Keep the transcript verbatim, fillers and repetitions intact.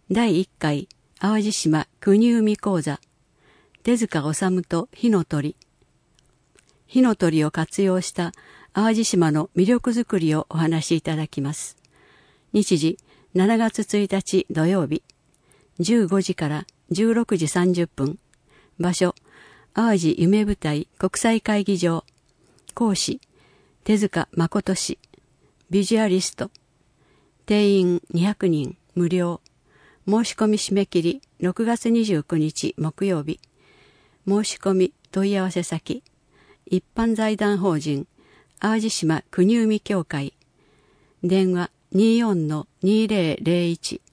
だいいっかい淡路島国海講座、手塚治虫と火の鳥。火の鳥を活用した淡路島の魅力づくりをお話しいただきます。日時しちがつついたち土曜日、じゅうごじからじゅうろくじさんじゅっぷん。場所、淡路夢舞台国際会議場。講師、手塚誠氏。ビジュアリスト。定員にひゃくにん、無料。申し込み締め切りろくがつにじゅうくにち木曜日。申し込み問い合わせ先、一般財団法人淡路島国海協会。電話 にじゅうよんのにせいぜろいち